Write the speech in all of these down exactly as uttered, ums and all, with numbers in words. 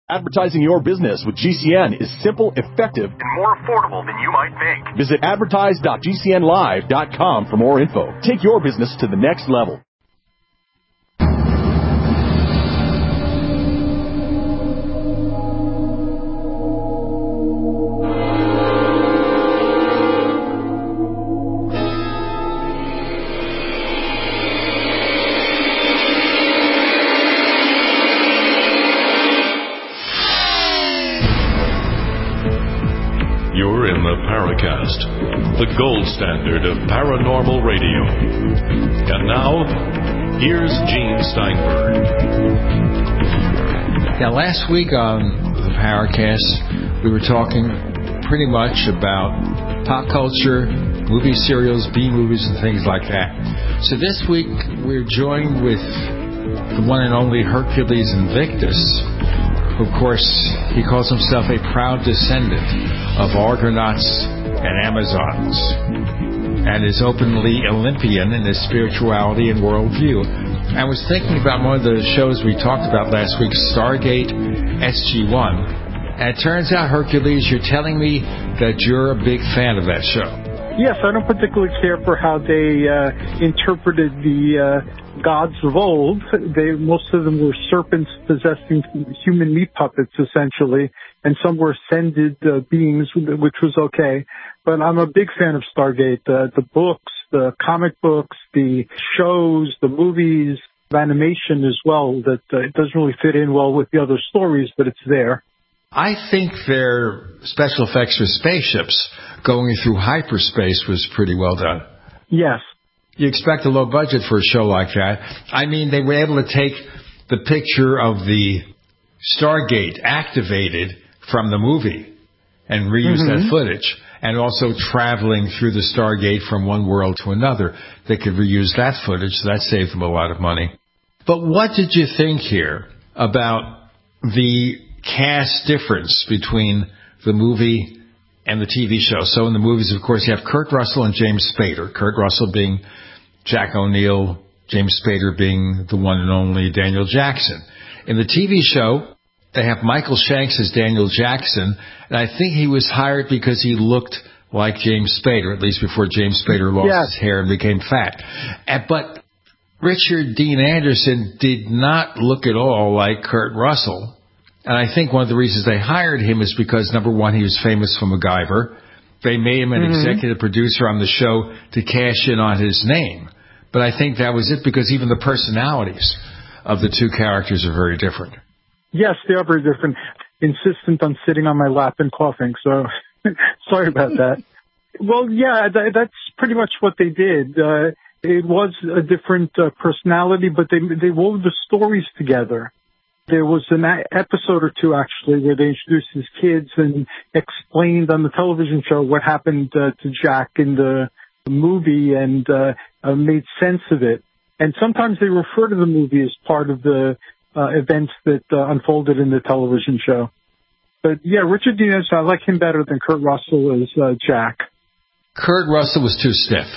Advertising your business with G C N is simple, effective, and more affordable than you might think. Visit advertise dot g c n live dot com for more info. Take your business to the next level. Paracast, the gold standard of paranormal radio. And now, here's Gene Steinberg. Now, last week on the Paracast, we were talking pretty much about pop culture, movie serials, B-movies, and things like that. So this week, we're joined with the one and only Hercules Invictus. Of course, he calls himself a proud descendant of Argonauts and Amazons, and is openly Olympian in his spirituality and worldview. I was thinking about one of the shows we talked about last week, Stargate S G one, and it turns out, Hercules, you're telling me that you're a big fan of that show. Yes, I don't particularly care for how they uh, interpreted the uh, gods of old. They, most of them were serpents possessing human meat puppets, essentially, and some were ascended uh, beings, which was okay. But I'm a big fan of Stargate. Uh, the books, the comic books, the shows, the movies, animation as well, that uh, it doesn't really fit in well with the other stories, but it's there. I think their special effects for spaceships going through hyperspace was pretty well done. Yes. You expect a low budget for a show like that. I mean, they were able to take the picture of the Stargate activated from the movie and reuse mm-hmm. that footage, and also traveling through the Stargate from one world to another. They could reuse that footage, so that saved them a lot of money. But what did you think here about the cast difference between the movie and the T V show? So in the movies, of course, you have Kurt Russell and James Spader. Kurt Russell being Jack O'Neill, James Spader being the one and only Daniel Jackson. In the T V show, they have Michael Shanks as Daniel Jackson, and I think he was hired because he looked like James Spader, at least before James Spader lost yes. his hair and became fat. But Richard Dean Anderson did not look at all like Kurt Russell. And I think one of the reasons they hired him is because, number one, he was famous for MacGyver. They made him an mm-hmm. executive producer on the show to cash in on his name. But I think that was it, because even the personalities of the two characters are very different. Yes, they are very different. Insistent on sitting on my lap and coughing, so sorry about that. Well, yeah, that, that's pretty much what they did. Uh, it was a different uh, personality, but they they wove the stories together. There was an episode or two, actually, where they introduced his kids and explained on the television show what happened uh, to Jack in the movie, and uh, uh, made sense of it. And sometimes they refer to the movie as part of the uh, events that uh, unfolded in the television show. But, yeah, Richard Dean Anderson, I like him better than Kurt Russell as uh, Jack. Kurt Russell was too stiff,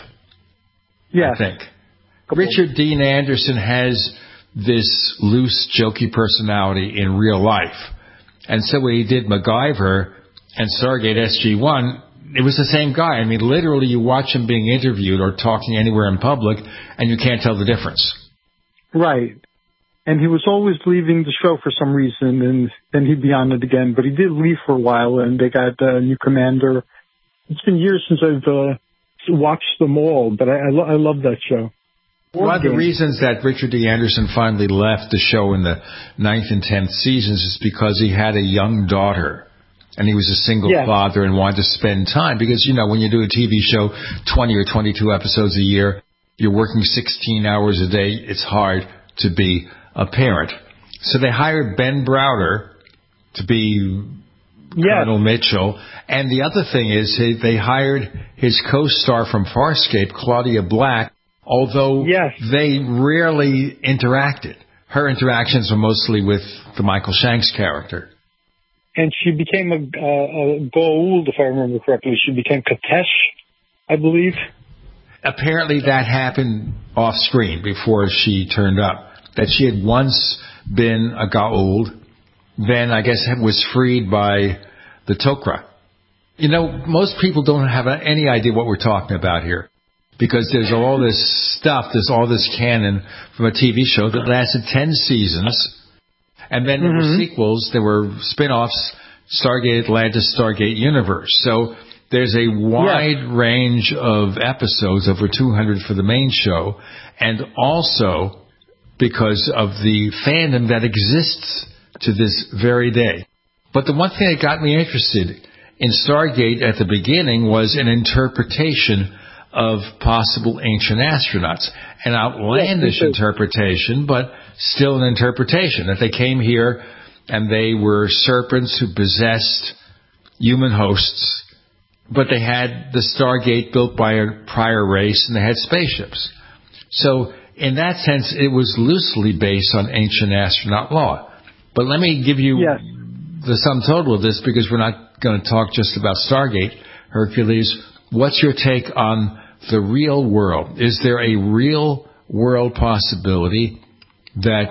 yes. I think. Richard Dean Anderson has this loose, jokey personality in real life. And so when he did MacGyver and Stargate S G one, it was the same guy. I mean, literally, you watch him being interviewed or talking anywhere in public, and you can't tell the difference. Right. And he was always leaving the show for some reason, and then he'd be on it again. But he did leave for a while, and they got a new commander. It's been years since I've uh, watched them all, but I, I, lo- I love that show. One of the reasons that Richard D. Anderson finally left the show in the ninth and tenth seasons is because he had a young daughter, and he was a single yeah. father and wanted to spend time. Because, you know, when you do a T V show, twenty or twenty-two episodes a year, you're working sixteen hours a day, it's hard to be a parent. So they hired Ben Browder to be yes. Colonel Mitchell. And the other thing is they hired his co-star from Farscape, Claudia Black, although yes. they rarely interacted. Her interactions were mostly with the Michael Shanks character. And she became a, a, a Goa'uld, if I remember correctly. She became Katesh, I believe. Apparently that happened off screen before she turned up. That she had once been a Goa'uld, then I guess was freed by the Tok'ra. You know, most people don't have any idea what we're talking about here, because there's all this stuff, there's all this canon from a T V show that lasted ten seasons, and then there mm-hmm. were sequels, there were spin-offs, Stargate Atlantis, Stargate Universe. So there's a wide yeah. range of episodes, over two hundred for the main show, and also because of the fandom that exists to this very day. But the one thing that got me interested in Stargate at the beginning was an interpretation of possible ancient astronauts. An outlandish yes, interpretation, but still an interpretation, that they came here and they were serpents who possessed human hosts, but they had the Stargate built by a prior race and they had spaceships. So in that sense, it was loosely based on ancient astronaut law. But let me give you yes. the sum total of this, because we're not going to talk just about Stargate. Hercules, what's your take on the real world? Is there a real world possibility that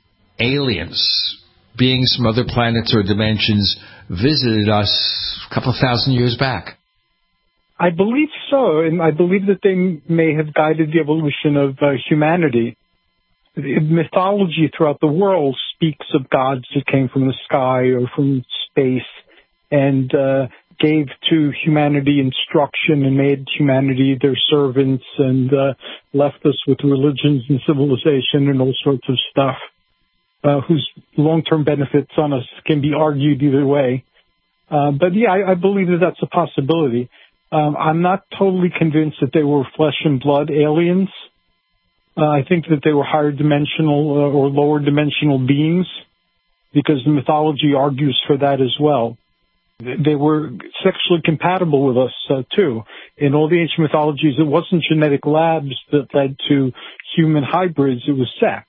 aliens, beings from other planets or dimensions, visited us a couple of thousand years back? I believe so, and I believe that they may have guided the evolution of uh, humanity. Mythology throughout the world speaks of gods that came from the sky or from space and uh, gave to humanity instruction and made humanity their servants and uh, left us with religions and civilization and all sorts of stuff, uh, whose long-term benefits on us can be argued either way. Uh, but yeah, I, I believe that that's a possibility. Um, I'm not totally convinced that they were flesh and blood aliens. Uh, I think that they were higher dimensional uh, or lower dimensional beings, because the mythology argues for that as well. They were sexually compatible with us, uh, too. In all the ancient mythologies, it wasn't genetic labs that led to human hybrids, it was sex.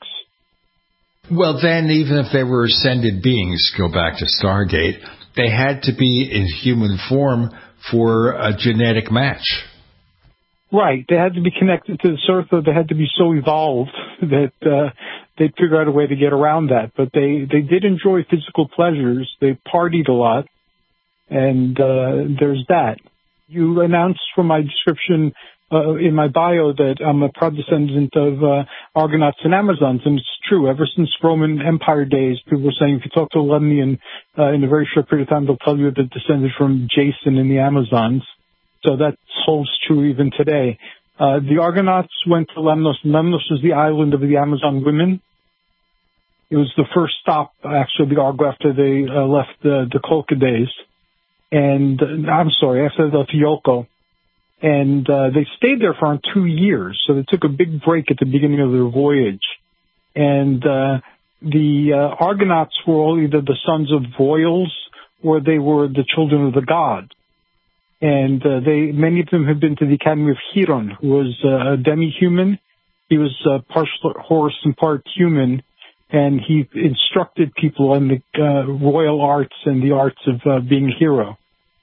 Well, then, even if they were ascended beings, go back to Stargate, they had to be in human form for a genetic match. Right. They had to be connected to the earth, or they had to be so evolved that uh, they'd figure out a way to get around that. But they, they did enjoy physical pleasures. They partied a lot, and uh, there's that. You announced from my description uh, in my bio that I'm a proud descendant of uh, Argonauts and Amazons, and it's true. Ever since Roman Empire days, people were saying if you talk to a Lemnian uh, in a very short period of time, they'll tell you that descended from Jason and the Amazons. So that holds true even today. Uh, the Argonauts went to Lemnos. Lemnos is the island of the Amazon women. It was the first stop, actually, the Argo after they uh, left the, the Colca days. And, uh, I'm sorry, after the Fiolco. And uh, they stayed there for around two years. So they took a big break at the beginning of their voyage. And uh, the uh, Argonauts were all either the sons of Voiles or they were the children of the gods. And uh, they, many of them have been to the Academy of Chiron, who was uh, a demi-human. He was uh, partial horse and part human, and he instructed people in the uh, royal arts and the arts of uh, being a hero.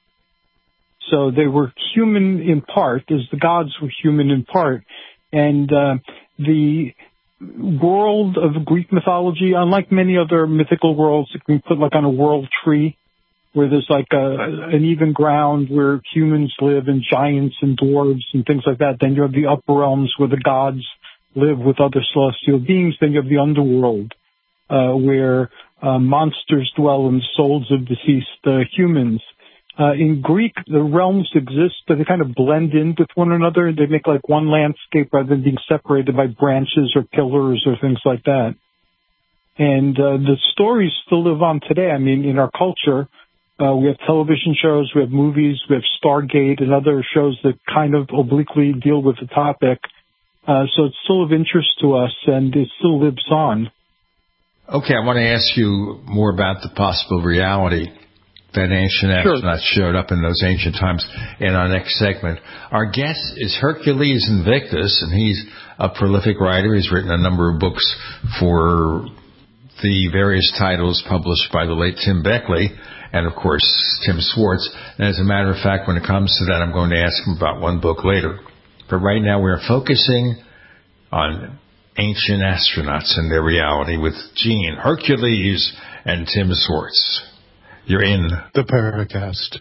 So they were human in part, as the gods were human in part. And uh, the world of Greek mythology, unlike many other mythical worlds, it can be put like on a world tree, where there's like a, an even ground where humans live and giants and dwarves and things like that. Then you have the upper realms where the gods live with other celestial beings. Then you have the underworld, uh, where uh, monsters dwell in the souls of deceased uh, humans. Uh, in Greek, the realms exist, but they kind of blend in with one another. They make like one landscape rather than being separated by branches or pillars or things like that. And uh, the stories still live on today. I mean, in our culture, Uh, we have television shows, we have movies, we have Stargate and other shows that kind of obliquely deal with the topic. Uh, so it's still of interest to us, and it still lives on. Okay, I want to ask you more about the possible reality that ancient astronauts sure. showed up in those ancient times in our next segment. Our guest is Hercules Invictus, and he's a prolific writer. He's written a number of books for the various titles published by the late Tim Beckley, and, of course, Tim Swartz. And as a matter of fact, when it comes to that, I'm going to ask him about one book later. But right now we're focusing on ancient astronauts and their reality with Gene, Hercules, and Tim Swartz. You're in the Paracast.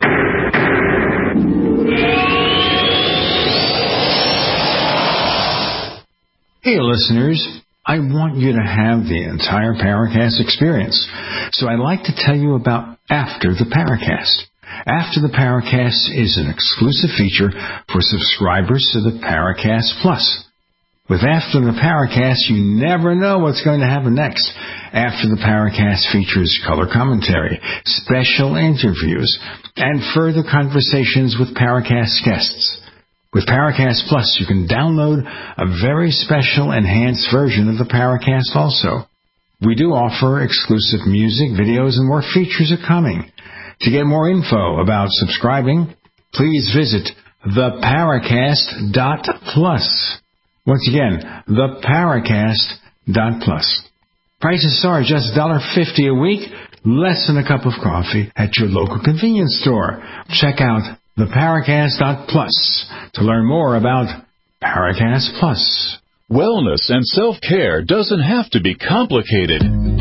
Hey, listeners. I want you to have the entire Paracast experience. So I'd like to tell you about After the Paracast. After the Paracast is an exclusive feature for subscribers to the Paracast Plus. With After the Paracast, you never know what's going to happen next. After the Paracast features color commentary, special interviews, and further conversations with Paracast guests. With Paracast Plus, you can download a very special enhanced version of the Paracast also. We do offer exclusive music, videos, and more features are coming. To get more info about subscribing, please visit the paracast dot plus. Once again, the paracast dot plus. Prices start just one dollar fifty a week, less than a cup of coffee at your local convenience store. Check out the paracast dot plus to learn more about Paracast Plus. Wellness and self-care doesn't have to be complicated.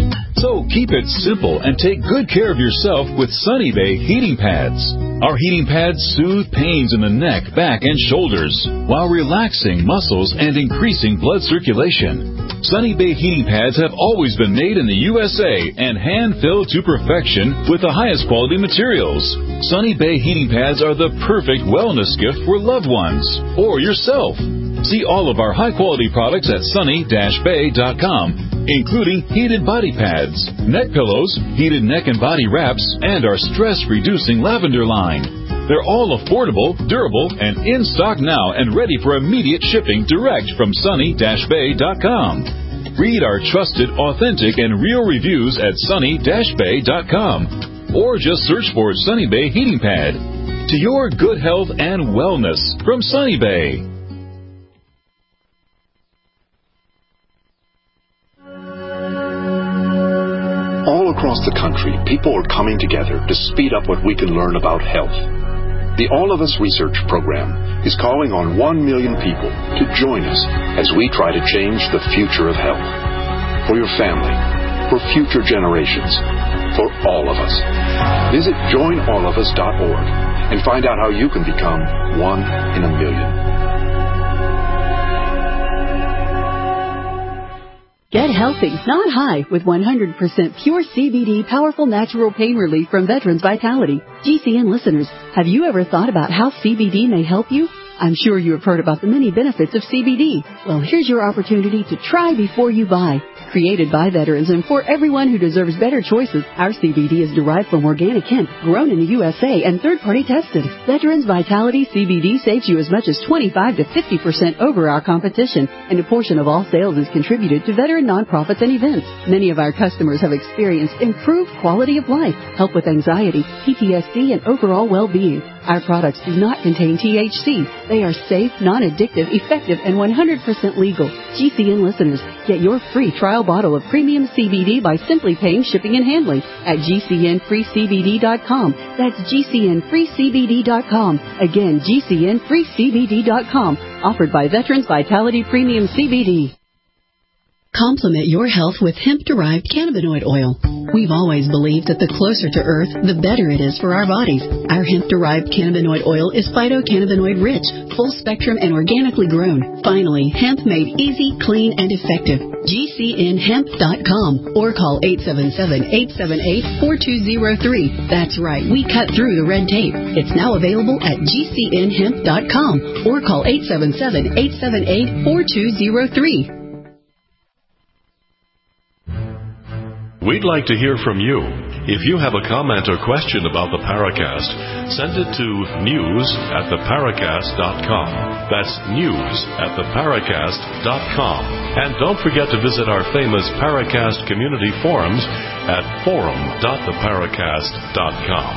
So keep it simple and take good care of yourself with Sunny Bay heating pads. Our heating pads soothe pains in the neck, back, and shoulders while relaxing muscles and increasing blood circulation. Sunny Bay heating pads have always been made in the U S A and hand-filled to perfection with the highest quality materials. Sunny Bay heating pads are the perfect wellness gift for loved ones or yourself. See all of our high-quality products at sunny dash bay dot com, including heated body pads, neck pillows, heated neck and body wraps, and our stress-reducing lavender line. They're all affordable, durable, and in stock now and ready for immediate shipping direct from sunny dash bay dot com. Read our trusted, authentic, and real reviews at sunny dash bay dot com, or just search for Sunny Bay Heating Pad. To your good health and wellness from Sunny Bay. All across the country, people are coming together to speed up what we can learn about health. The All of Us Research Program is calling on one million people to join us as we try to change the future of health. For your family, for future generations, for all of us. Visit join all of us dot org and find out how you can become one in a million. Get healthy, not high, with one hundred percent pure C B D powerful natural pain relief from Veterans Vitality. G C N listeners, have you ever thought about how C B D may help you? I'm sure you have heard about the many benefits of C B D. Well, here's your opportunity to try before you buy. Created by veterans and for everyone who deserves better choices, our C B D is derived from organic hemp, grown in the U S A and third-party tested. Veterans Vitality C B D saves you as much as twenty-five to fifty percent over our competition, and a portion of all sales is contributed to veteran nonprofits and events. Many of our customers have experienced improved quality of life, help with anxiety, P T S D, and overall well-being. Our products do not contain T H C. They are safe, non-addictive, effective, and one hundred percent legal. G C N listeners, get your free trial bottle of premium C B D by simply paying shipping and handling at G C N free C B D dot com. That's G C N free C B D dot com. Again, G C N free C B D dot com. Offered by Veterans Vitality Premium C B D. Complement your health with hemp-derived cannabinoid oil. We've always believed that the closer to Earth, the better it is for our bodies. Our hemp-derived cannabinoid oil is phytocannabinoid-rich, full-spectrum, and organically grown. Finally, hemp made easy, clean, and effective. G C N hemp dot com or call eight seven seven, eight seven eight, four two zero three. That's right, we cut through the red tape. It's now available at G C N hemp dot com or call eight seven seven, eight seven eight, four two zero three. We'd like to hear from you. If you have a comment or question about the Paracast, send it to news at the paracast dot com. That's news at the paracast dot com. And don't forget to visit our famous Paracast community forums at forum dot the paracast dot com.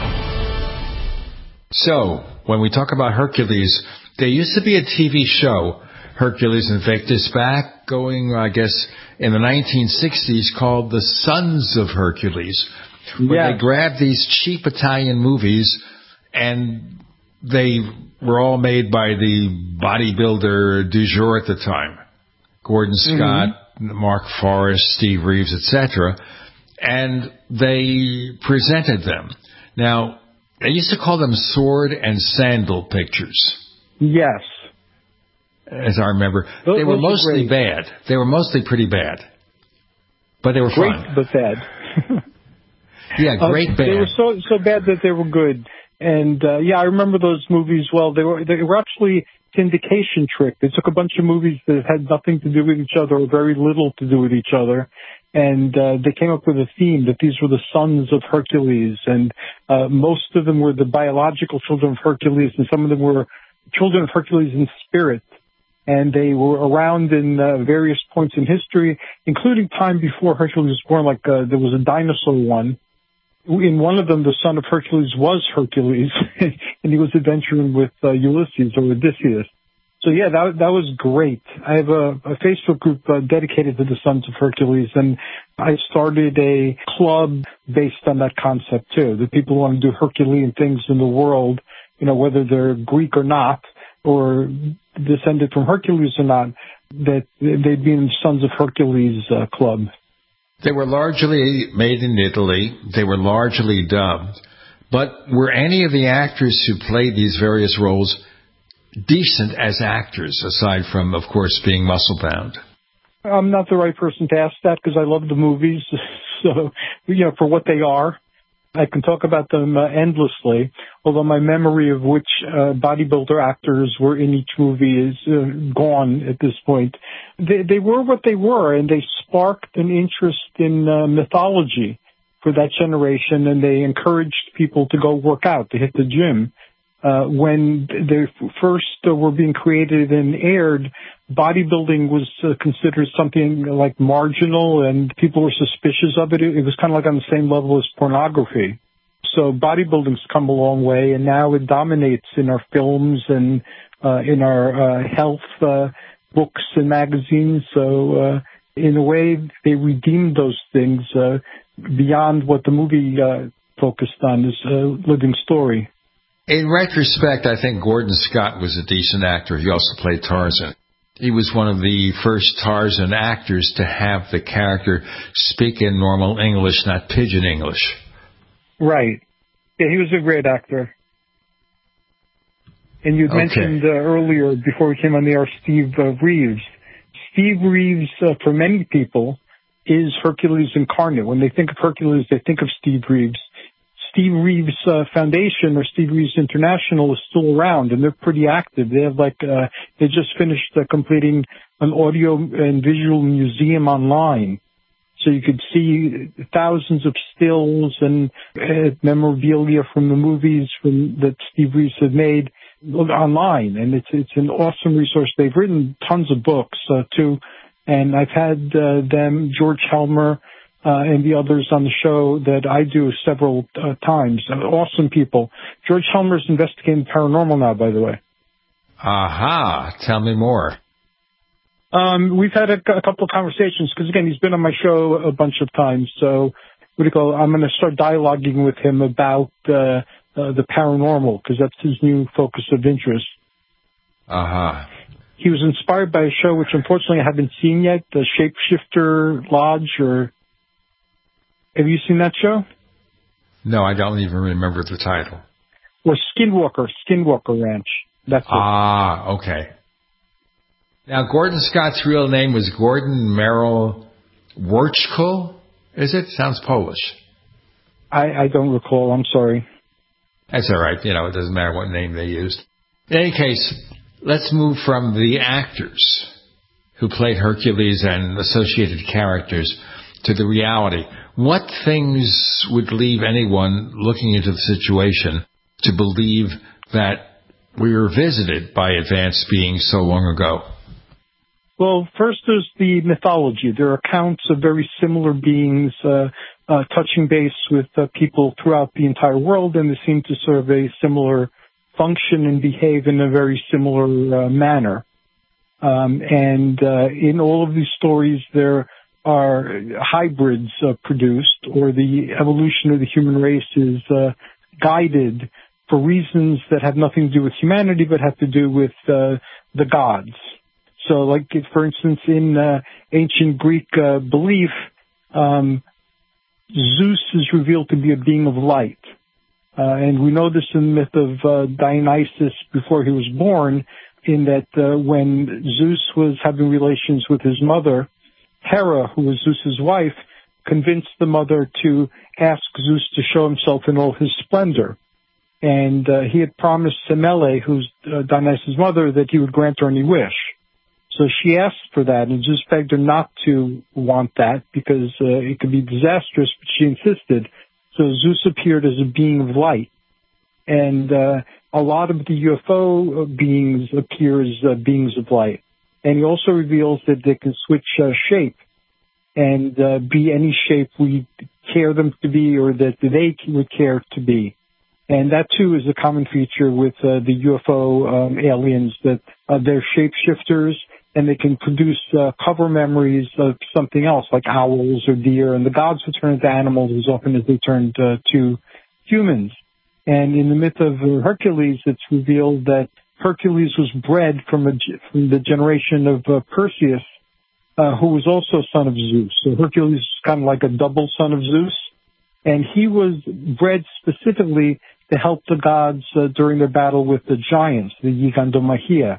So, when we talk about Hercules, there used to be a T V show, Hercules Invictus, back going, I guess, in the nineteen sixties, called The Sons of Hercules, where yeah. they grabbed these cheap Italian movies, and they were all made by the bodybuilder du jour at the time, Gordon Scott, Mark Forrest, Steve Reeves, et cetera, and they presented them. Now, they used to call them sword and sandal pictures. Yes. As I remember. Those, they were mostly bad. They were mostly pretty bad. But they were great, fun. Great, but bad. Yeah, great uh, bad. They were so so bad that they were good. And, uh, yeah, I remember those movies well. They were they were actually syndication trick. They took a bunch of movies that had nothing to do with each other or very little to do with each other, and uh, they came up with a theme that these were the sons of Hercules, and uh, most of them were the biological children of Hercules, and some of them were children of Hercules in spirit. And they were around in uh, various points in history, including time before Hercules was born, like uh, there was a dinosaur one. In one of them, the son of Hercules was Hercules, and he was adventuring with uh, Ulysses or Odysseus. So, yeah, that that was great. I have a, a Facebook group uh, dedicated to the sons of Hercules, and I started a club based on that concept, too. The people who want to do Herculean things in the world, you know, whether they're Greek or not, or descended from Hercules or not, that they'd be in the Sons of Hercules uh, club. They were largely made in Italy. They were largely dubbed. But were any of the actors who played these various roles decent as actors, aside from, of course, being muscle-bound? I'm not the right person to ask that because I love the movies. So, you know, for what they are, I can talk about them uh, endlessly, although my memory of which uh, bodybuilder actors were in each movie is uh, gone at this point. They, they were what they were, and they sparked an interest in uh, mythology for that generation, and they encouraged people to go work out, to hit the gym. Uh, when they first uh, were being created and aired, bodybuilding was uh, considered something like marginal, and people were suspicious of it. It, it was kind of like on the same level as pornography. So bodybuilding's come a long way, and now it dominates in our films and uh, in our uh, health uh, books and magazines. So uh, in a way, they redeemed those things uh, beyond what the movie uh, focused on, is a living story. In retrospect, I think Gordon Scott was a decent actor. He also played Tarzan. He was one of the first Tarzan actors to have the character speak in normal English, not pidgin English. Right. Yeah, he was a great actor. And you'd okay. mentioned uh, earlier, before we came on the air, Steve uh, Reeves. Steve Reeves, uh, for many people, is Hercules incarnate. When they think of Hercules, they think of Steve Reeves. Steve Reeves uh, Foundation or Steve Reeves International is still around, and they're pretty active. They have like uh, they just finished uh, completing an audio and visual museum online, so you could see thousands of stills and uh, memorabilia from the movies from that Steve Reeves had made online, and it's it's an awesome resource. They've written tons of books uh, too, and I've had uh, them, George Helmer. Uh, and the others on the show that I do several uh, times. Uh, awesome people. George Helmer's investigating paranormal now, by the way. Aha. Tell me more. Um, we've had a, a couple of conversations, because, again, he's been on my show a bunch of times. So, what do you call it? I'm going to start dialoguing with him about uh, uh, the paranormal, because that's his new focus of interest. Aha. He was inspired by a show which, unfortunately, I haven't seen yet, the Shapeshifter Lodge, or... Have you seen that show? No, I don't even remember the title. Or Skinwalker, Skinwalker Ranch. That's it. Ah, okay. Now, Gordon Scott's real name was Gordon Merrill Wurchko, is it? Sounds Polish. I, I don't recall. I'm sorry. That's all right. You know, it doesn't matter what name they used. In any case, let's move from the actors who played Hercules and associated characters to the reality. What things would leave anyone looking into the situation to believe that we were visited by advanced beings so long ago? Well, first there's the mythology. There are accounts of very similar beings uh, uh, touching base with uh, people throughout the entire world, and they seem to serve a similar function and behave in a very similar uh, manner. Um, and uh, in all of these stories, there are hybrids uh, produced, or the evolution of the human race is uh, guided for reasons that have nothing to do with humanity, but have to do with uh, the gods. So, like, for instance, in uh, ancient Greek uh, belief, um, Zeus is revealed to be a being of light. Uh, and we know this in the myth of uh, Dionysus before he was born, in that uh, when Zeus was having relations with his mother, Hera, who was Zeus's wife, convinced the mother to ask Zeus to show himself in all his splendor. And uh, he had promised Semele, who's uh, Dionysus' mother, that he would grant her any wish. So she asked for that, and Zeus begged her not to want that because uh, it could be disastrous, but she insisted. So Zeus appeared as a being of light. And uh, a lot of the U F O beings appear as uh, beings of light. And he also reveals that they can switch uh, shape and uh, be any shape we care them to be or that they would care to be. And that, too, is a common feature with uh, the U F O um, aliens, that uh, they're shapeshifters and they can produce uh, cover memories of something else, like owls or deer. And the gods would turn into animals as often as they turned uh, to humans. And in the myth of Hercules, it's revealed that Hercules was bred from, a, from the generation of uh, Perseus, uh, who was also a son of Zeus. So Hercules is kind of like a double son of Zeus. And he was bred specifically to help the gods uh, during their battle with the giants, the Gigantomachia.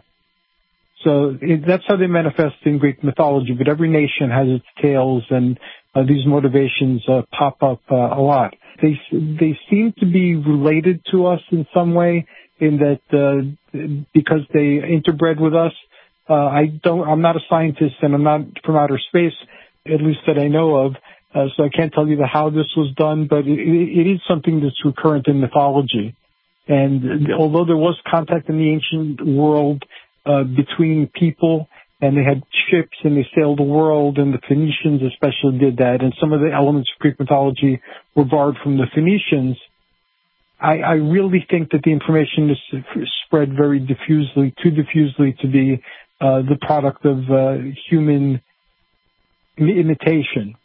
So it, that's how they manifest in Greek mythology, but every nation has its tales, and uh, these motivations uh, pop up uh, a lot. They they seem to be related to us in some way, in that uh, because they interbred with us. Uh, I don't. I'm not a scientist, and I'm not from outer space, at least that I know of. Uh, so I can't tell you the how this was done, but it, it is something that's recurrent in mythology. And although there was contact in the ancient world uh, between people, and they had ships and they sailed the world, and the Phoenicians especially did that, and some of the elements of Greek mythology were borrowed from the Phoenicians, I, I really think that the information is spread very diffusely, too diffusely to be uh, the product of uh, human imitation.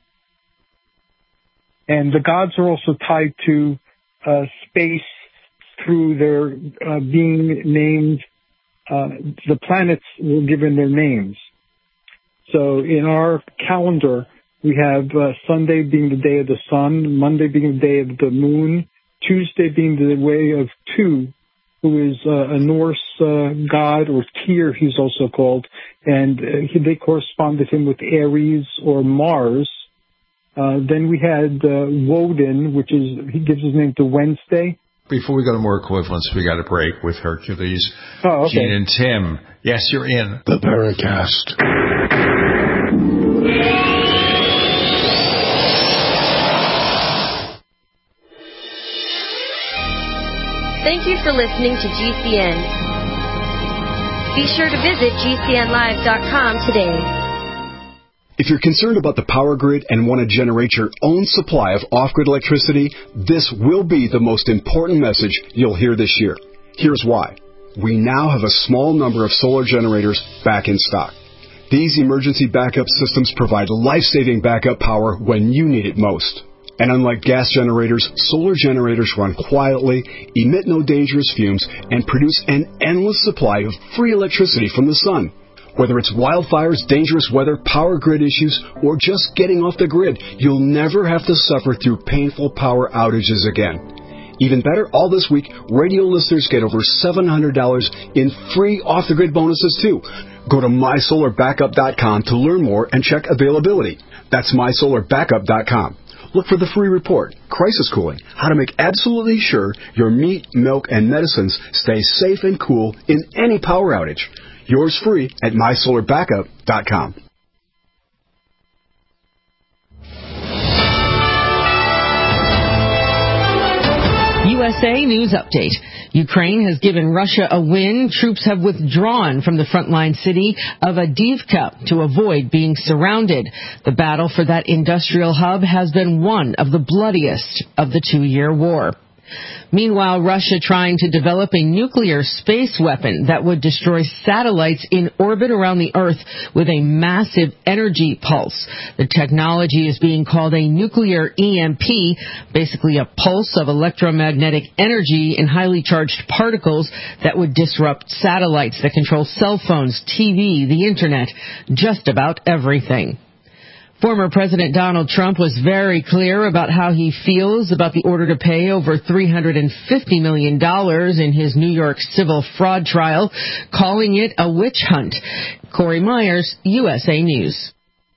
And the gods are also tied to uh, space through their uh, being named. Uh, the planets were given their names. So in our calendar, we have uh, Sunday being the day of the sun, Monday being the day of the moon, Tuesday being the way of Tu, who is uh, a Norse uh, god, or Tyr he's also called, and uh, he, they corresponded him with Aries or Mars. Uh, then we had uh, Woden, which is, he gives his name to Wednesday. Before we go to more equivalents, we got a break with Hercules. Oh, okay. Gene and Tim. Yes, you're in. The Paracast. Thank you for listening to G C N. Be sure to visit G C N live dot com today. If you're concerned about the power grid and want to generate your own supply of off-grid electricity, this will be the most important message you'll hear this year. Here's why. We now have a small number of solar generators back in stock. These emergency backup systems provide life-saving backup power when you need it most. And unlike gas generators, solar generators run quietly, emit no dangerous fumes, and produce an endless supply of free electricity from the sun. Whether it's wildfires, dangerous weather, power grid issues, or just getting off the grid, you'll never have to suffer through painful power outages again. Even better, all this week, radio listeners get over seven hundred dollars in free off-the-grid bonuses, too. Go to my solar backup dot com to learn more and check availability. That's my solar backup dot com. Look for the free report, Crisis Cooling, how to make absolutely sure your meat, milk, and medicines stay safe and cool in any power outage. Yours free at my solar backup dot com. U S A News Update. Ukraine has given Russia a win. Troops have withdrawn from the frontline city of Avdiivka to avoid being surrounded. The battle for that industrial hub has been one of the bloodiest of the two-year war. Meanwhile, Russia trying to develop a nuclear space weapon that would destroy satellites in orbit around the Earth with a massive energy pulse. The technology is being called a nuclear E M P, basically a pulse of electromagnetic energy in highly charged particles that would disrupt satellites that control cell phones, T V, the Internet, just about everything. Former President Donald Trump was very clear about how he feels about the order to pay over three hundred fifty million dollars in his New York civil fraud trial, calling it a witch hunt. Corey Myers, U S A News.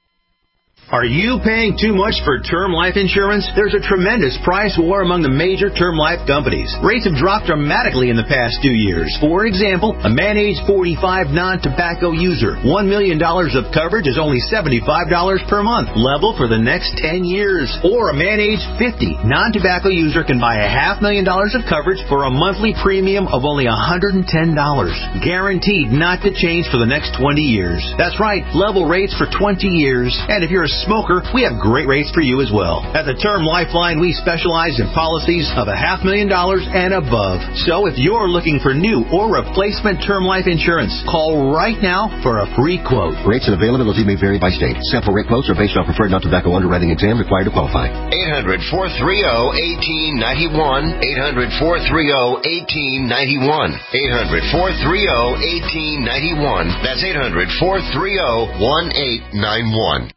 Are you paying too much for term life insurance? There's a tremendous price war among the major term life companies. Rates have dropped dramatically in the past two years. For example, a man age forty-five non-tobacco user, one million dollars of coverage is only seventy-five dollars per month, level for the next ten years. Or a man age fifty non-tobacco user can buy a half million dollars of coverage for a monthly premium of only one hundred ten dollars. Guaranteed not to change for the next twenty years. That's right, level rates for twenty years. And if you're a smoker, we have great rates for you as well. At the Term Lifeline, we specialize in policies of a half million dollars and above. So if you're looking for new or replacement term life insurance, call right now for a free quote. Rates and availability may vary by state. Sample rate quotes are based on preferred non-tobacco underwriting exam required to qualify. eight hundred, four three zero, one eight nine one. eight hundred, four three zero, one eight nine one. eight hundred, four three zero, one eight nine one. That's eight hundred, four three zero, one eight nine one.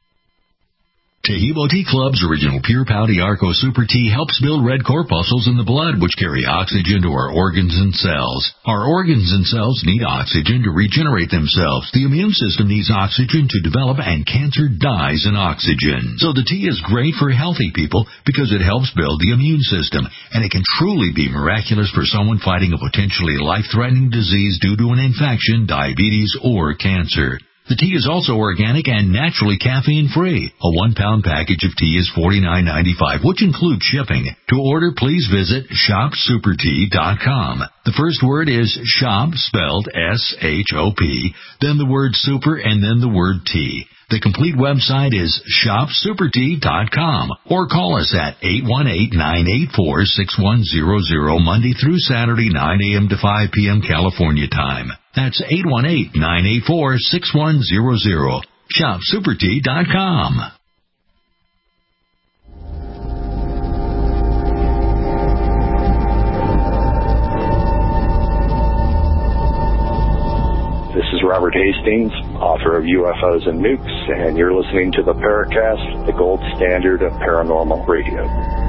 Taheebo Tea Club's original Pure Pouty Arco Super Tea helps build red corpuscles in the blood, which carry oxygen to our organs and cells. Our organs and cells need oxygen to regenerate themselves. The immune system needs oxygen to develop, and cancer dies in oxygen. So the tea is great for healthy people because it helps build the immune system, and it can truly be miraculous for someone fighting a potentially life-threatening disease due to an infection, diabetes, or cancer. The tea is also organic and naturally caffeine-free. A one-pound package of tea is forty-nine ninety-five, which includes shipping. To order, please visit shop super tea dot com. The first word is shop, spelled S H O P, then the word super, and then the word tea. The complete website is shop super tea dot com, or call us at eight one eight, nine eight four, six one zero zero Monday through Saturday, nine a.m. to five p.m. California time. That's eight one eight, nine eight four, six one zero zero. shop super tea dot com. This is Robert Hastings, author of U F Os and Nukes, and you're listening to the Paracast, the gold standard of paranormal radio.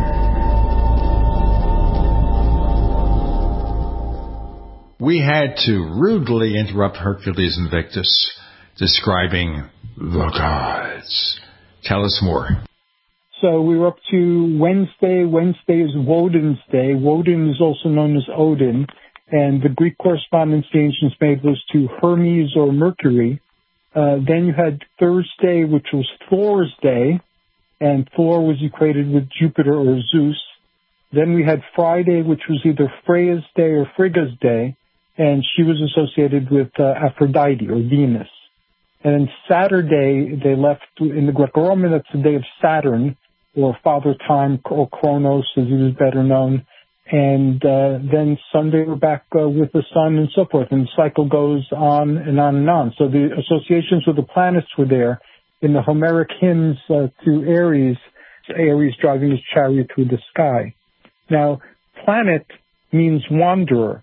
We had to rudely interrupt Hercules Invictus, describing the gods. Tell us more. So we were up to Wednesday. Wednesday is Woden's Day. Woden is also known as Odin. And the Greek correspondence the ancients made was to Hermes or Mercury. Uh, then you had Thursday, which was Thor's Day, and Thor was equated with Jupiter or Zeus. Then we had Friday, which was either Freya's Day or Frigga's Day, and she was associated with uh, Aphrodite or Venus. And then Saturday, they left in the Greco-Roman, that's the day of Saturn, or Father Time, or Kronos, as he was better known. And uh, then Sunday we're back uh, with the sun and so forth, and the cycle goes on and on and on. So the associations with the planets were there. In the Homeric hymns uh, to Ares, Ares driving his chariot through the sky. Now, planet means wanderer,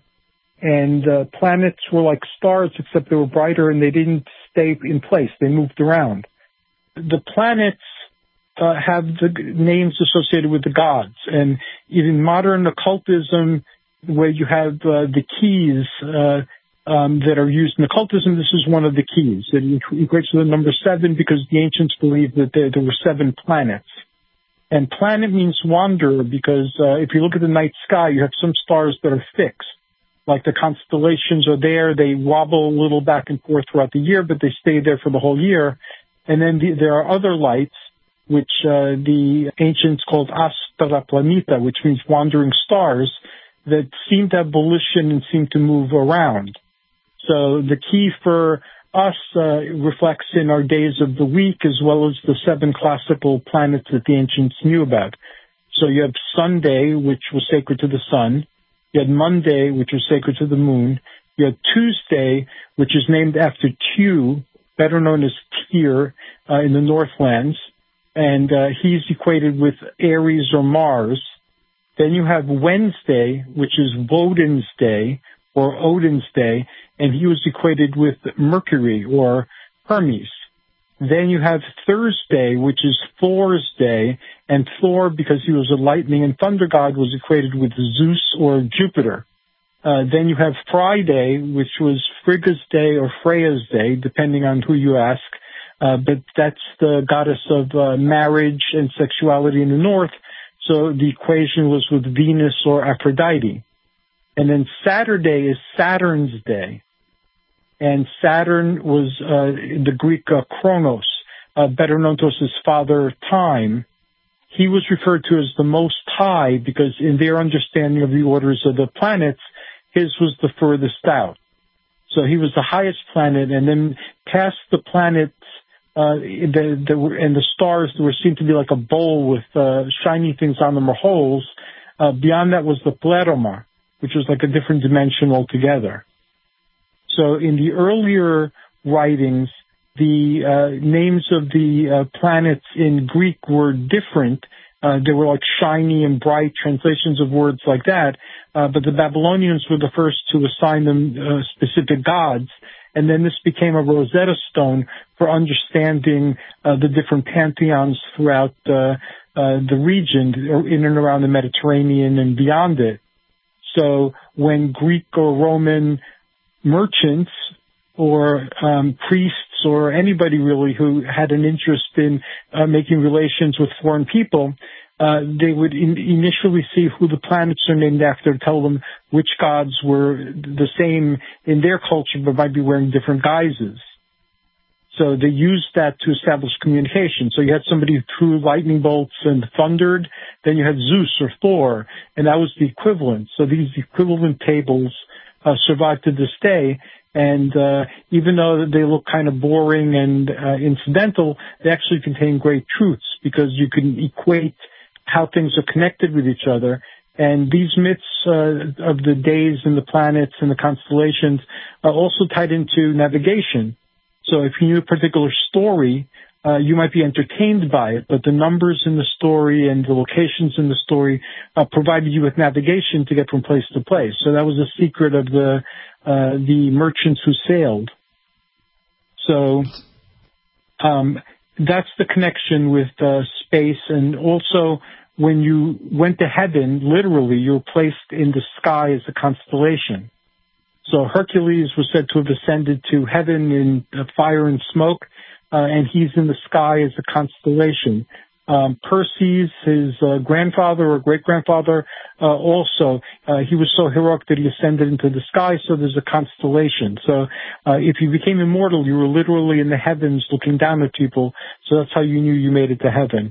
and uh, planets were like stars except they were brighter and they didn't stay in place. They moved around. The planets Uh, have the names associated with the gods. And in modern occultism, where you have uh, the keys uh, um, that are used in occultism, this is one of the keys. It equates to the number seven because the ancients believed that there, there were seven planets. And planet means wanderer because uh, if you look at the night sky, you have some stars that are fixed. Like the constellations are there, they wobble a little back and forth throughout the year, but they stay there for the whole year. And then the, there are other lights, which uh, the ancients called Astra Planeta, which means wandering stars, that seem to have volition and seem to move around. So the key for us uh, reflects in our days of the week as well as the seven classical planets that the ancients knew about. So you have Sunday, which was sacred to the sun. You had Monday, which was sacred to the moon. You had Tuesday, which is named after Tu, better known as Tyr, uh, in the Northlands. And uh, he's equated with Aries or Mars. Then you have Wednesday, which is Woden's Day, or Odin's Day, and he was equated with Mercury, or Hermes. Then you have Thursday, which is Thor's Day, and Thor, because he was a lightning and thunder god, was equated with Zeus or Jupiter. Uh, then you have Friday, which was Frigga's Day or Freya's Day, depending on who you ask. Uh, but that's the goddess of uh, marriage and sexuality in the north. So the equation was with Venus or Aphrodite. And then Saturday is Saturn's Day. And Saturn was uh, the Greek uh, Chronos, uh, better known to us as Father Time. He was referred to as the Most High because in their understanding of the orders of the planets, his was the furthest out. So he was the highest planet, and then past the planets uh, the, the, and the stars, there seemed to be like a bowl with uh, shiny things on them or holes. Uh, beyond that was the Pleroma, which was like a different dimension altogether. So in the earlier writings, the uh, names of the uh, planets in Greek were different. Uh, they were like shiny and bright translations of words like that. Uh, but the Babylonians were the first to assign them uh, specific gods. And then this became a Rosetta Stone for understanding uh, the different pantheons throughout uh, uh, the region, in and around the Mediterranean and beyond it. So when Greek or Roman merchants or um, priests or anybody really who had an interest in uh, making relations with foreign people, uh, they would in- initially see who the planets are named after, tell them which gods were the same in their culture but might be wearing different guises. So they used that to establish communication. So you had somebody who threw lightning bolts and thundered, then you had Zeus or Thor, and that was the equivalent. So these equivalent tables uh, survive to this day. And uh, even though they look kind of boring and uh, incidental, they actually contain great truths because you can equate how things are connected with each other. And these myths uh, of the days and the planets and the constellations are also tied into navigation. So if you knew a particular story, uh, you might be entertained by it, but the numbers in the story and the locations in the story uh, provided you with navigation to get from place to place. So that was a secret of the uh, the merchants who sailed. So um, that's the connection with uh, space. And also, when you went to heaven, literally, you were placed in the sky as a constellation. So Hercules was said to have ascended to heaven in uh, fire and smoke, uh, and he's in the sky as a constellation. Um, Perseus, his uh, grandfather or great-grandfather, uh, also, uh, he was so heroic that he ascended into the sky, so there's a constellation. So uh, if you became immortal, you were literally in the heavens looking down at people, so that's how you knew you made it to heaven.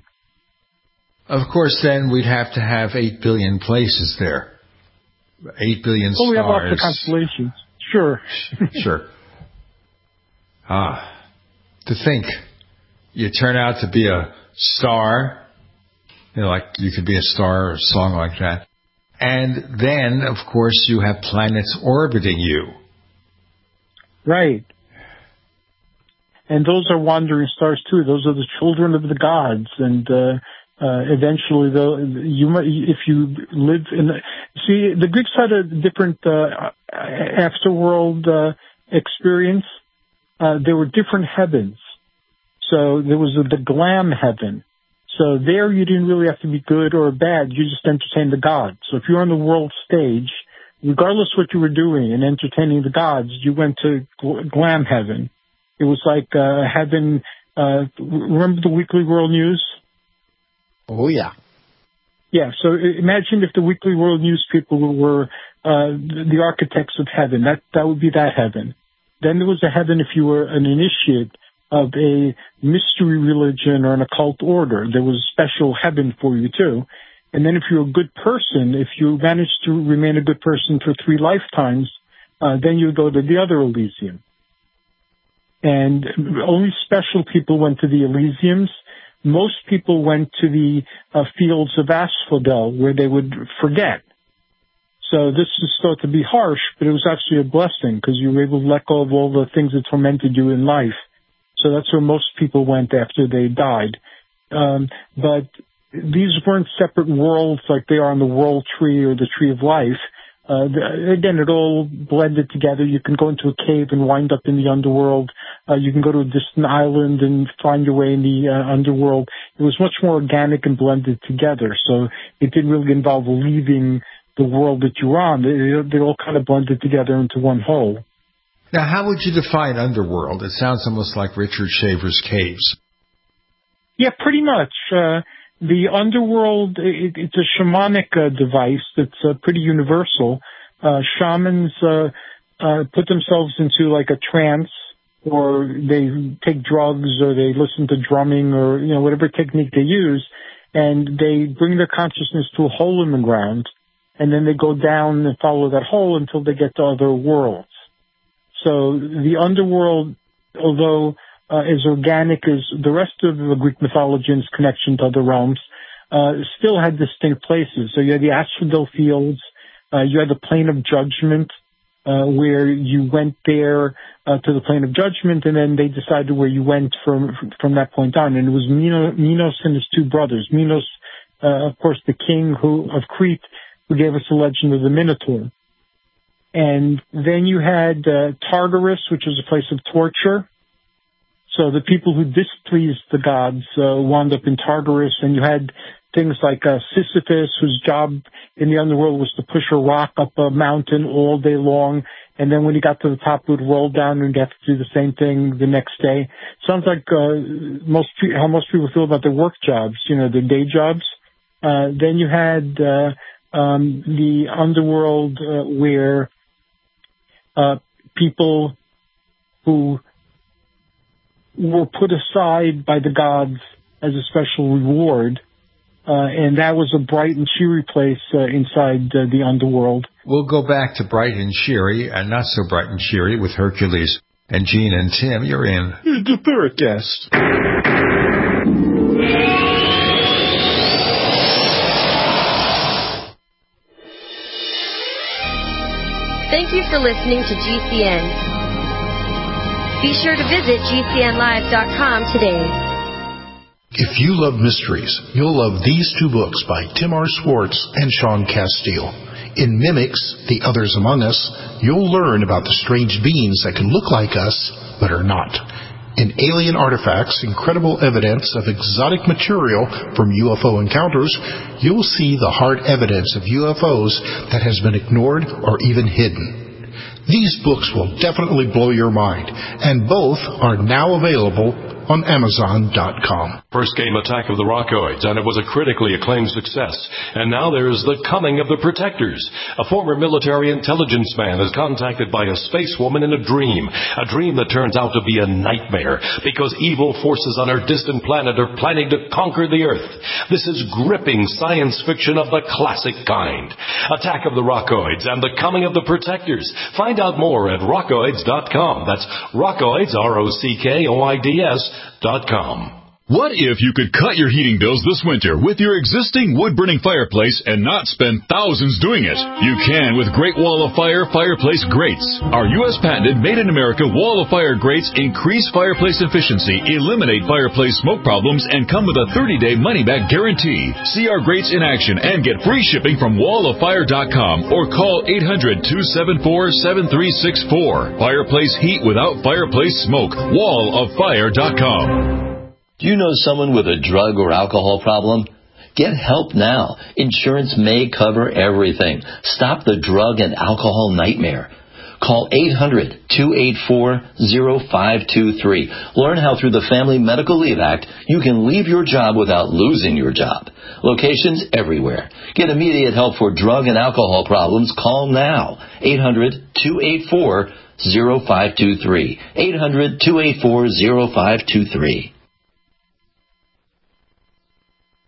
Of course, then we'd have to have eight billion places there. Eight billion stars. Well, we have lots of constellations. Sure. Sure. Ah, to think you turn out to be a star, you know, like you could be a star or a song like that. And then, of course, you have planets orbiting you. Right. And those are wandering stars, too. Those are the children of the gods. And uh, uh, eventually, though, you might, if you live in... The, see, the Greeks had a different uh, afterworld uh, experience. Uh, there were different heavens. So there was a, the glam heaven. So there you didn't really have to be good or bad. You just entertained the gods. So if you were on the world stage, regardless what you were doing in entertaining the gods, you went to glam heaven. It was like uh, heaven. Uh, remember the Weekly World News? Oh, yeah. Yeah, so imagine if the Weekly World News people were uh, the architects of heaven. That that would be that heaven. Then there was a heaven if you were an initiate of a mystery religion or an occult order. There was a special heaven for you, too. And then if you're a good person, if you managed to remain a good person for three lifetimes, uh, then you would go to the other Elysium. And only special people went to the Elysiums. most people went to the uh, fields of asphodel where they would forget. So this is thought to be harsh, but it was actually a blessing because you were able to let go of all the things that tormented you in life. So that's where most people went after they died. Um, but these weren't separate worlds like they are on the world tree or the tree of life. Uh, the, again, it all blended together. You can go into a cave and wind up in the underworld. Uh, you can go to a distant island and find your way in the uh, underworld. It was much more organic and blended together. So it didn't really involve leaving the world that you're on. They, they all kind of blended together into one whole. Now, how would you define underworld? It sounds almost like Richard Shaver's caves. Yeah, pretty much. Uh, the underworld, it, it's a shamanic uh, device that's uh, pretty universal. Uh, shamans uh, uh, put themselves into like a trance, or they take drugs, or they listen to drumming, or you know whatever technique they use, and they bring their consciousness to a hole in the ground, and then they go down and follow that hole until they get to other worlds. So the underworld, although uh, as organic as the rest of the Greek mythology and its connection to other realms, uh, still had distinct places. So you had the asphodel fields, uh, you had the plane of judgment, uh, where you went there uh, to the plane of judgment, and then they decided where you went from from that point on. And it was Minos, Minos and his two brothers. Minos, uh, of course, the king who of Crete, who gave us the legend of the Minotaur. And then you had uh, Tartarus, which was a place of torture. So the people who displeased the gods uh, wound up in Tartarus. And you had things like uh, Sisyphus, whose job in the underworld was to push a rock up a mountain all day long. And then when he got to the top, he would roll down and get to do the same thing the next day. Sounds like uh, most pe- how most people feel about their work jobs, you know, their day jobs. Uh, then you had uh, um, the underworld uh, where uh, people who were put aside by the gods as a special reward. Uh, and that was a bright and cheery place uh, inside uh, the underworld. We'll go back to bright and cheery, and not so bright and cheery, with Hercules and Gene and Tim. You're in the Paracast. Thank you for listening to G C N. Be sure to visit G C N live dot com today. If you love mysteries, you'll love these two books by Tim R. Swartz and Sean Castile. In Mimics, The Others Among Us, you'll learn about the strange beings that can look like us, but are not. In Alien Artifacts, Incredible Evidence of Exotic Material from U F O Encounters, you'll see the hard evidence of U F Os that has been ignored or even hidden. These books will definitely blow your mind, and both are now available on Amazon dot com. First came Attack of the Rockoids, and it was a critically acclaimed success. And now there's The Coming of the Protectors. A former military intelligence man is contacted by a space woman in a dream, a dream that turns out to be a nightmare because evil forces on her distant planet are planning to conquer the Earth. This is gripping science fiction of the classic kind. Attack of the Rockoids and The Coming of the Protectors. Find out more at rockoids dot com. That's Rockoids, R O C K O I D S dot com. What if you could cut your heating bills this winter with your existing wood-burning fireplace and not spend thousands doing it? You can with Great Wall of Fire fireplace grates. Our U S patented made-in-America Wall of Fire grates increase fireplace efficiency, eliminate fireplace smoke problems, and come with a thirty-day money-back guarantee. See our grates in action and get free shipping from wall of fire dot com or call eight hundred, two seven four, seven three six four. Fireplace heat without fireplace smoke. wall of fire dot com. Do you know someone with a drug or alcohol problem? Get help now. Insurance may cover everything. Stop the drug and alcohol nightmare. Call eight hundred, two eight four, zero five two three. Learn how through the Family Medical Leave Act you can leave your job without losing your job. Locations everywhere. Get immediate help for drug and alcohol problems. Call now. eight hundred, two eight four, zero five two three. eight hundred, two eight four, zero five two three.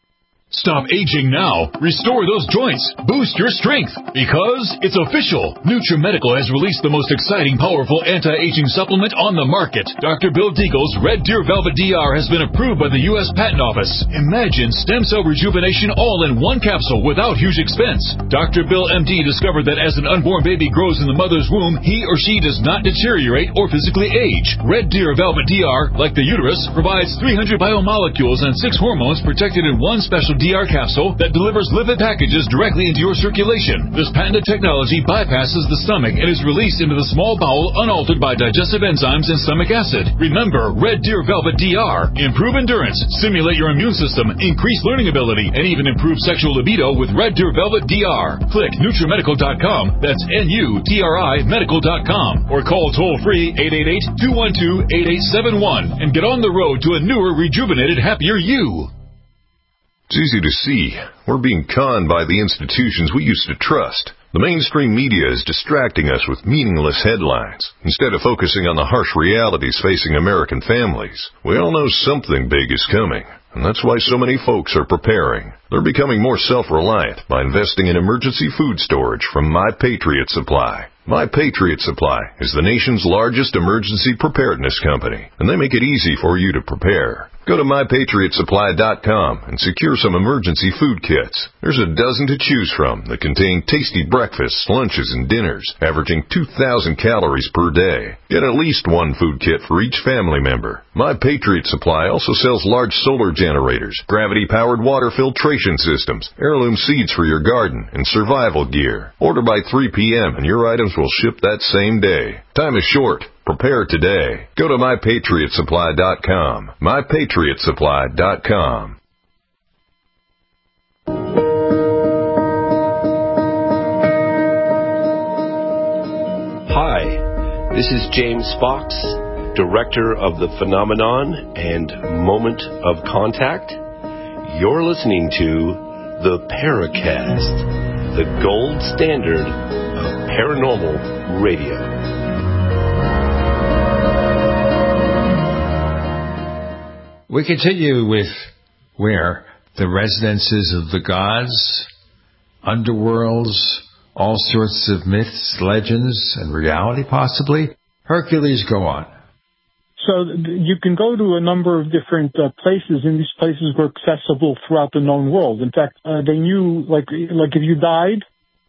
Stop aging now. Restore those joints. Boost your strength. Because it's official. NutriMedical has released the most exciting, powerful anti-aging supplement on the market. Doctor Bill Deagle's Red Deer Velvet D R has been approved by the U S Patent Office. Imagine stem cell rejuvenation all in one capsule without huge expense. Doctor Bill M D discovered that as an unborn baby grows in the mother's womb, he or she does not deteriorate or physically age. Red Deer Velvet D R, like the uterus, provides three hundred biomolecules and six hormones protected in one special D R capsule that delivers lipid packages directly into your circulation. This patented technology bypasses the stomach and is released into the small bowel unaltered by digestive enzymes and stomach acid. Remember, Red Deer Velvet D R. Improve endurance, stimulate your immune system, increase learning ability, and even improve sexual libido with Red Deer Velvet D R. Click NutriMedical dot com. That's N U T R I medical dot com. Or call toll-free eight eight eight, two one two, eight eight seven one and get on the road to a newer, rejuvenated, happier you. It's easy to see. We're being conned by the institutions we used to trust. The mainstream media is distracting us with meaningless headlines, instead of focusing on the harsh realities facing American families. We all know something big is coming, and that's why so many folks are preparing. They're becoming more self-reliant by investing in emergency food storage from My Patriot Supply. My Patriot Supply is the nation's largest emergency preparedness company, and they make it easy for you to prepare. Go to my patriot supply dot com and secure some emergency food kits. There's a dozen to choose from that contain tasty breakfasts, lunches, and dinners, averaging two thousand calories per day. Get at least one food kit for each family member. My Patriot Supply also sells large solar generators, gravity-powered water filtration systems, heirloom seeds for your garden, and survival gear. Order by three p.m. and your items will ship that same day. Time is short. Prepare today. Go to my patriot supply dot com. my patriot supply dot com. Hi, this is James Fox, Director of the Phenomenon and Moment of Contact. You're listening to the Paracast, the gold standard of paranormal radio. We continue with where the residences of the gods, underworlds, all sorts of myths, legends, and reality possibly. Hercules, go on. So you can go to a number of different uh, places, and these places were accessible throughout the known world. In fact, uh, they knew, like, like if you died,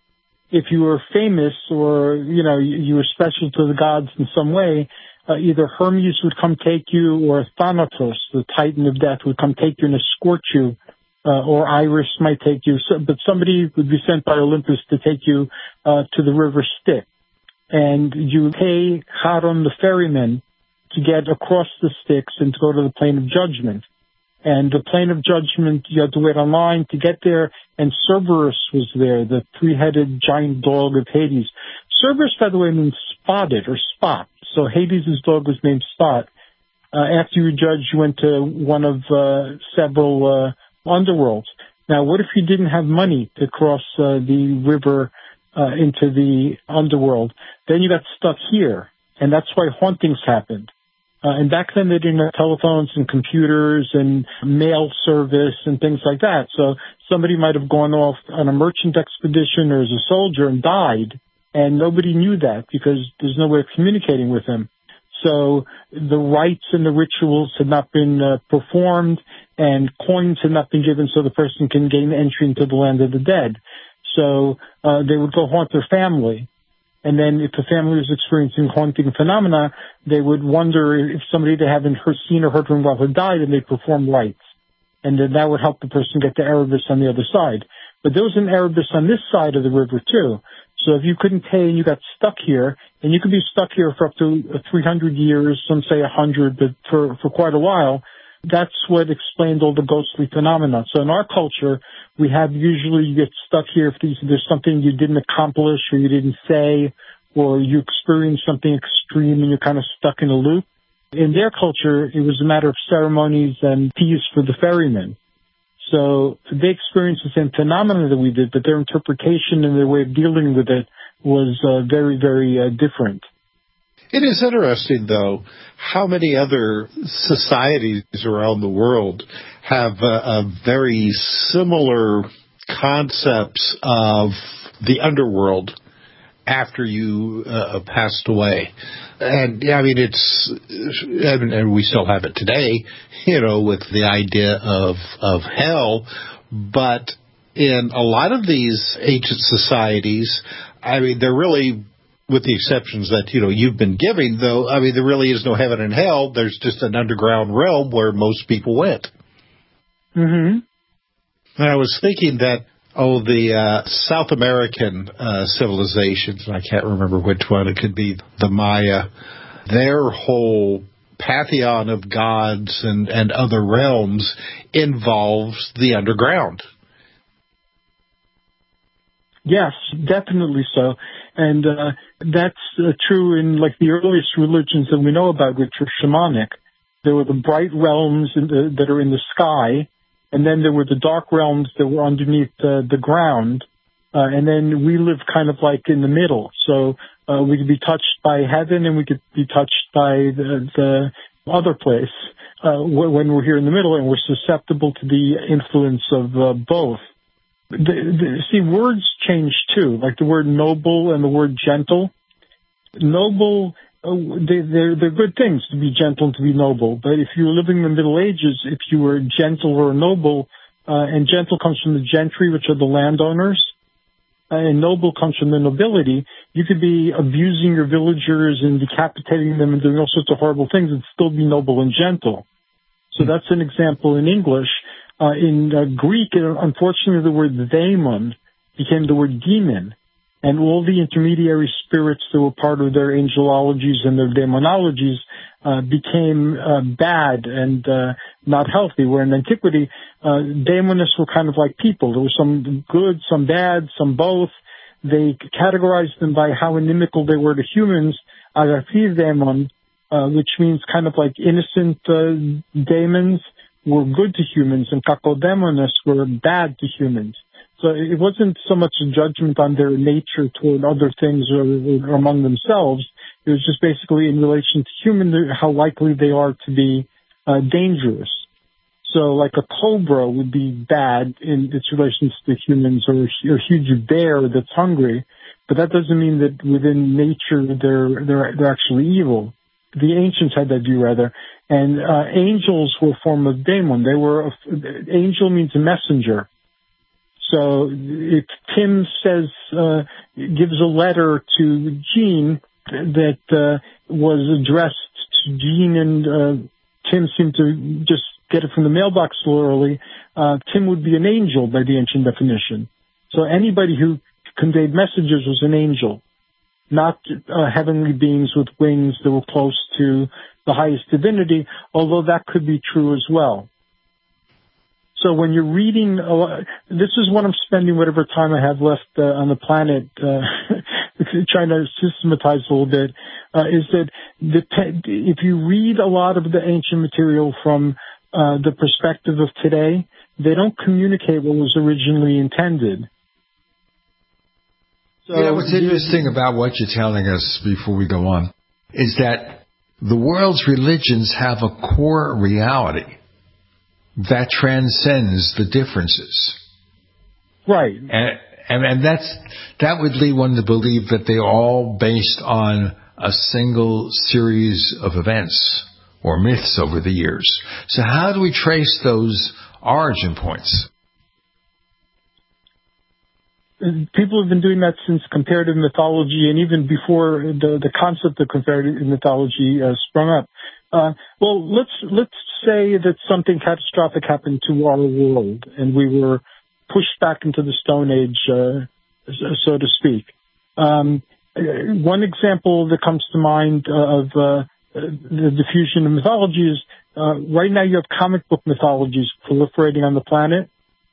if you were famous or, you know, you, you were special to the gods in some way, Uh, either Hermes would come take you or Thanatos, the Titan of Death, would come take you and escort you, uh, or Iris might take you. So, but somebody would be sent by Olympus to take you uh, to the river Styx. And you pay Charon the ferryman to get across the Styx and to go to the Plane of Judgment. And the Plane of Judgment, you had to wait online to get there, and Cerberus was there, the three-headed giant dog of Hades. Cerberus, by the way, means spotted or spot. So Hades' dog was named Spot. Uh, after you were judged, you went to one of uh, several uh, underworlds. Now, what if you didn't have money to cross uh, the river uh, into the underworld? Then you got stuck here, and that's why hauntings happened. Uh, and back then, they didn't have telephones and computers and mail service and things like that. So somebody might have gone off on a merchant expedition or as a soldier and died. And nobody knew that because there's no way of communicating with him. So the rites and the rituals had not been uh, performed, and coins had not been given so the person can gain entry into the land of the dead. So uh, they would go haunt their family. And then if the family was experiencing haunting phenomena, they would wonder if somebody they haven't heard, seen or heard from well had died, and they'd perform rites. And then that would help the person get to Erebus on the other side. But there was an Erebus on this side of the river, too. So if you couldn't pay and you got stuck here, and you could be stuck here for up to three hundred years, some say one hundred, but for, for quite a while, that's what explained all the ghostly phenomena. So in our culture, we have usually you get stuck here if there's something you didn't accomplish or you didn't say, or you experienced something extreme and you're kind of stuck in a loop. In their culture, it was a matter of ceremonies and fees for the ferryman. So they experienced the same phenomena that we did, but their interpretation and their way of dealing with it was uh, very, very uh, different. It is interesting, though, how many other societies around the world have uh, a very similar concepts of the underworld after you uh, passed away. And, I mean, it's, and we still have it today, you know, with the idea of, of hell. But in a lot of these ancient societies, I mean, they're really, with the exceptions that, you know, you've been giving, though, I mean, there really is no heaven and hell. There's just an underground realm where most people went. Mm-hmm. And I was thinking that, oh, the uh, South American uh, civilizations, and I can't remember which one, it could be the Maya, their whole pantheon of gods and, and other realms involves the underground. Yes, definitely so. And uh, that's uh, true in like the earliest religions that we know about, which are shamanic. There were the bright realms in the, that are in the sky, and then there were the dark realms that were underneath uh, the ground, uh, and then we live kind of like in the middle. So uh, we could be touched by heaven, and we could be touched by the, the other place uh, when we're here in the middle, and we're susceptible to the influence of uh, both. The, the, see, words change too, like the word noble and the word gentle. Noble, uh, they, they're, they're good things to be gentle and to be noble, but if you were living in the Middle Ages, if you were gentle or noble, uh, and gentle comes from the gentry, which are the landowners, uh, and noble comes from the nobility, you could be abusing your villagers and decapitating them and doing all sorts of horrible things and still be noble and gentle. So that's an example in English. Uh, in uh, Greek, unfortunately, the word daemon became the word demon, and all the intermediary spirits that were part of their angelologies and their demonologies uh, became uh, bad and uh, not healthy, where in antiquity, uh, daemonists were kind of like people. There was some good, some bad, some both. They categorized them by how inimical they were to humans, agathir daemon, uh, which means kind of like innocent uh, daemons, were good to humans, and kakodemonis were bad to humans. So it wasn't so much a judgment on their nature toward other things or, or among themselves. It was just basically in relation to human, how likely they are to be uh, dangerous. So like a cobra would be bad in its relations to humans, or a huge bear that's hungry, but that doesn't mean that within nature they're, they're, they're actually evil. The ancients had that view, rather. And uh, angels were a form of daemon. They were a, angel means a messenger. So if Tim says uh, gives a letter to Jean that uh, was addressed to Jean, and uh, Tim seemed to just get it from the mailbox a little early, uh, Tim would be an angel by the ancient definition. So anybody who conveyed messages was an angel, not uh, heavenly beings with wings that were close to the highest divinity, although that could be true as well. So when you're reading, uh, this is what I'm spending whatever time I have left uh, on the planet uh, trying to systematize a little bit, uh, is that the, if you read a lot of the ancient material from uh, the perspective of today, they don't communicate what was originally intended. So yeah, what's interesting about what you're telling us before we go on is that the world's religions have a core reality that transcends the differences. Right. And, and, and that's, that would lead one to believe that they're all based on a single series of events or myths over the years. So how do we trace those origin points? People have been doing that since comparative mythology, and even before the, the concept of comparative mythology uh, sprung up. Uh, well, let's let's say that something catastrophic happened to our world, and we were pushed back into the Stone Age, uh, so to speak. Um, one example that comes to mind of uh, the diffusion of mythology is uh, right now you have comic book mythologies proliferating on the planet.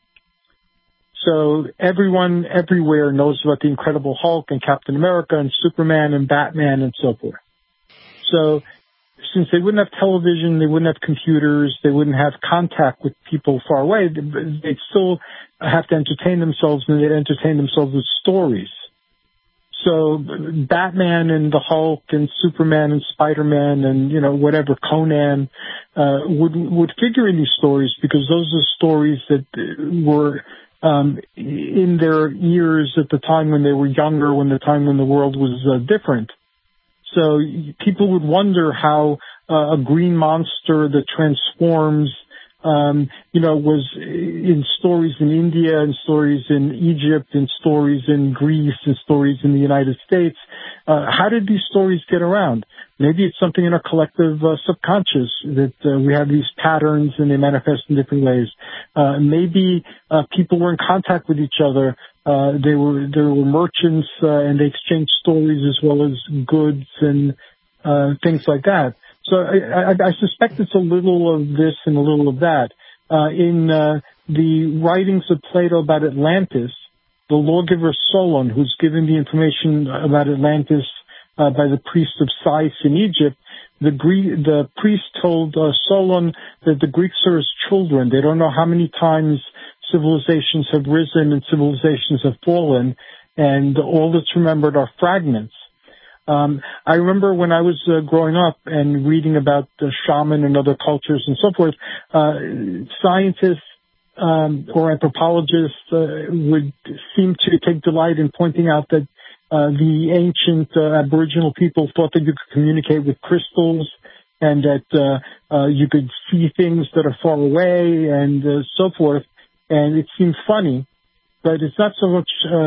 So everyone everywhere knows about the Incredible Hulk and Captain America and Superman and Batman and so forth. So since they wouldn't have television, they wouldn't have computers, they wouldn't have contact with people far away, they'd still have to entertain themselves, and they'd entertain themselves with stories. So Batman and the Hulk and Superman and Spider-Man and, you know, whatever, Conan, uh, would, would figure in these stories because those are stories that were, um, in their ears at the time when they were younger, when the time when the world was uh, different. So people would wonder how uh, a green monster that transforms, um, you know, was in stories in India and stories in Egypt and stories in Greece and stories in the United States. Uh, how did these stories get around? Maybe it's something in our collective uh, subconscious that uh, we have these patterns and they manifest in different ways. Uh, maybe uh, people were in contact with each other. Uh, they were there were merchants uh, and they exchanged stories as well as goods and uh, things like that. So I, I, I suspect it's a little of this and a little of that. Uh, in uh, the writings of Plato about Atlantis, the lawgiver Solon, who's given the information about Atlantis uh, by the priest of Sais in Egypt, the, Greek, the priest told uh, Solon that the Greeks are his children. They don't know how many times civilizations have risen and civilizations have fallen, and all that's remembered are fragments. Um, I remember when I was uh, growing up and reading about the shaman and other cultures and so forth, uh, scientists um, or anthropologists uh, would seem to take delight in pointing out that uh, the ancient uh, Aboriginal people thought that you could communicate with crystals and that uh, uh, you could see things that are far away and uh, so forth. And it seemed funny. But it's not so much uh,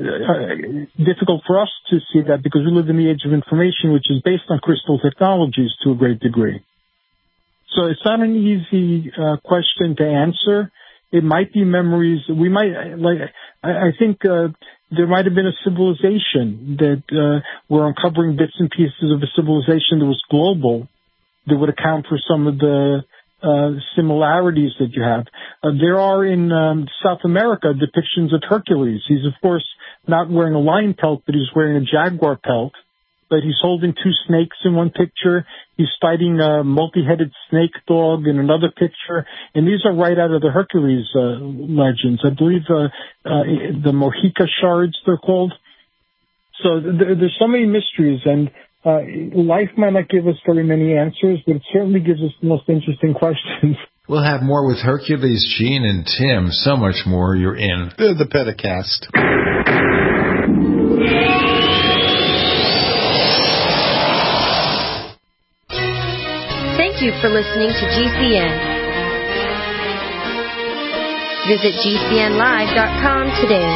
uh, difficult for us to see that because we live in the age of information, which is based on crystal technologies to a great degree. So it's not an easy uh, question to answer. It might be memories. We might, like, I, I think uh, there might have been a civilization that uh, we're uncovering bits and pieces of a civilization that was global that would account for some of the Uh, similarities that you have. Uh, there are in um, South America depictions of Hercules. He's, of course, not wearing a lion pelt, but he's wearing a jaguar pelt. But he's holding two snakes in one picture. He's fighting a multi-headed snake dog in another picture. And these are right out of the Hercules uh, legends. I believe uh, uh, the Mohica shards, they're called. So th- there's so many mysteries, and Uh, life might not give us very many answers, but it certainly gives us the most interesting questions. We'll have more with Hercules, Gene, and Tim. So much more. You're in the, the Pedicast. Thank you for listening to G C N. Visit G C N live dot com today.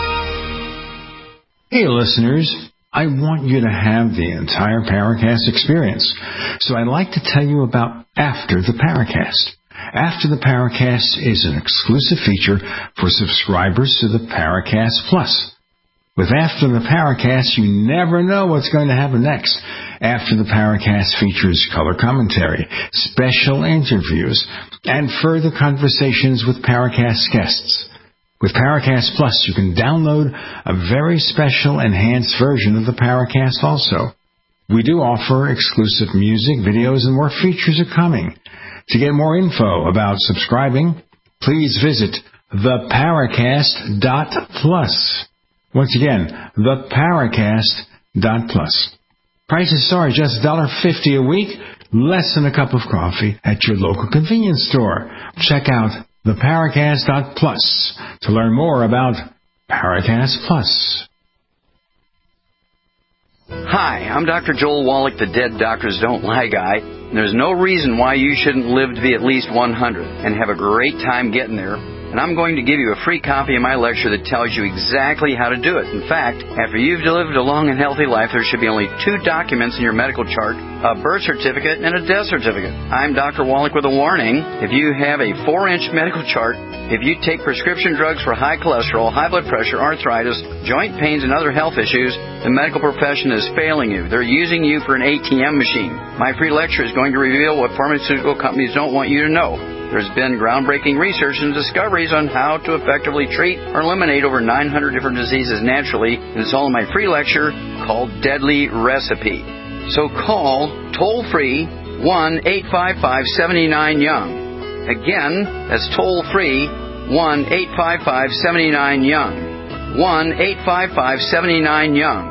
Hey, listeners. I want you to have the entire Paracast experience. So I'd like to tell you about After the Paracast. After the Paracast is an exclusive feature for subscribers to the Paracast Plus. With After the Paracast, you never know what's going to happen next. After the Paracast features color commentary, special interviews, and further conversations with Paracast guests. With Paracast Plus, you can download a very special enhanced version of the Paracast also. We do offer exclusive music, videos, and more features are coming. To get more info about subscribing, please visit the paracast dot plus. Once again, the paracast dot plus. Prices start just one dollar fifty a week, less than a cup of coffee at your local convenience store. Check out the paracast dot plus to learn more about Paracast Plus. Hi, I'm Doctor Joel Wallach, the Dead Doctors Don't Lie guy. There's no reason why you shouldn't live to be at least one hundred and have a great time getting there. And I'm going to give you a free copy of my lecture that tells you exactly how to do it. In fact, after you've lived a long and healthy life, there should be only two documents in your medical chart, a birth certificate and a death certificate. I'm Doctor Wallach with a warning. If you have a four-inch medical chart, if you take prescription drugs for high cholesterol, high blood pressure, arthritis, joint pains, and other health issues, the medical profession is failing you. They're using you for an A T M machine. My free lecture is going to reveal what pharmaceutical companies don't want you to know. There's been groundbreaking research and discoveries on how to effectively treat or eliminate over nine hundred different diseases naturally, and it's all in my free lecture called Deadly Recipe. So call toll-free one eight five five, seven nine, young. Again, that's toll-free one eight five five, seven nine, young. one eight five five, seven nine, young.